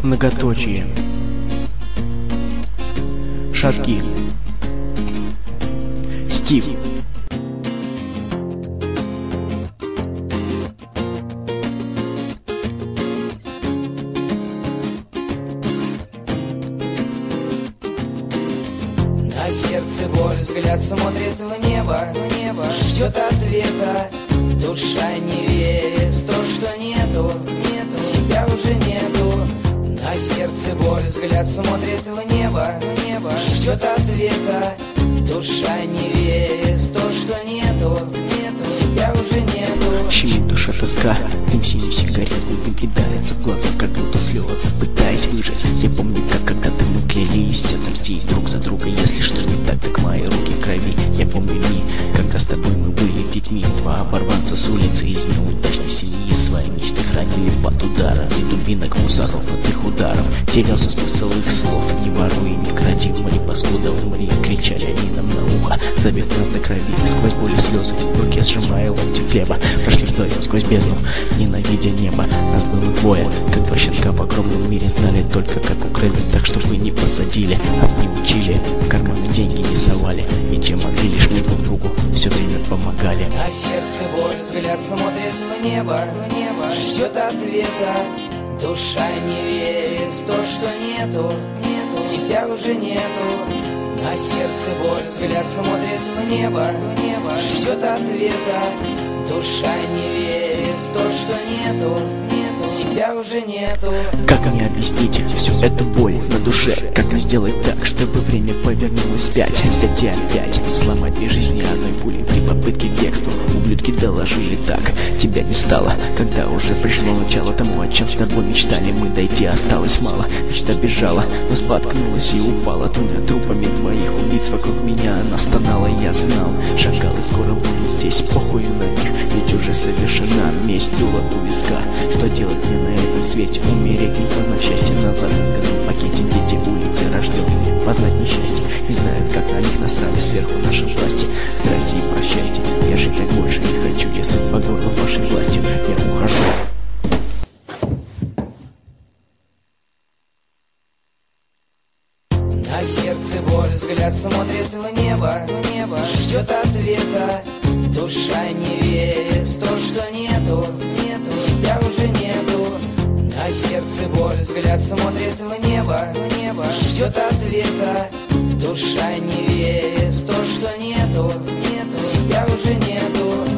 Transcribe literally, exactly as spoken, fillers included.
Многоточие. Шатки. Стив. На сердце боль, взгляд смотрит в небо, в небо, ждет ответа. Душа не верит в то, что нету, нету, себя уже нету. На сердце боль, взгляд смотрит в небо, в небо, ждет ответа. Душа не верит в то, что нету, нету, себя уже нету. Щемит душа тоска, дым синий сигареты, дым кидается в глаза, как будто слезы, пытаясь выжить. Я помню, как когда-то мы клялись отомстить друг за друга, если что не так, так мои руки в крови. Я помню дни, когда с тобой мы были детьми, два оборванца с улицы из неудачной семьи. Свои мечты хранили под ударом и дубинок мусоров от их ударов. Терялся смысл их слов: не воруй, не кради, умри, паскуда, умри. Кричали они нам на ухо, зовет нас до крови. Сквозь боль и слезы в руке сжимая ломтик хлеба, прошли вдвоем сквозь бездну, ненавидя небо. Нас было двое, как два щенка в огромном мире, знали только как укрыть, так чтобы не посадили, а не учили, в карманы деньги не совали, и чем могли, лишь мы друг другу все время помогали. На сердце боль, взгляд смотрит в небо, в небо, ждет ответа. Душа не верит в то, что нету, нету, себя уже нету. На сердце боль, взгляд смотрит в небо, в небо, ждет ответа. Душа не верит в то, что нету, нету, себя уже нету. Как мне объяснить всю эту боль на душе? Как мне сделать так, чтобы время повернулось вспять? Взять и опять сломать две жизни одной пулей при попытке к бегству. Ублюдки доложили так: тебя не стало, когда уже пришло начало тому, о чем с тобой мечтали мы. Дойти осталось мало, мечта бежала, но споткнулась и упала. Двумя трупами двоих убийц вокруг меня она стонала. Я знал, шагал и скоро буду здесь, похую на них, ведь уже совершена месть. Дуло у виска, что делать мне на этом свете? Умереть, не познав счастье, назад в изгнанном пакете. Дети улицы рожденные, познать несчастье, не знают, как на них насрали сверху наши власти. Здрасте и прощайте, я жить так больше не хочу, я сыт по горло вашей властью, я ухожу. На сердце боль, взгляд смотрит в небо, в небо, ждет ответа. Душа не верит в то, что нету, нету, себя уже нету. На сердце боль, взгляд смотрит в небо, в небо, ждет ответа. Душа не верит в то, что нету, нету, себя уже нету.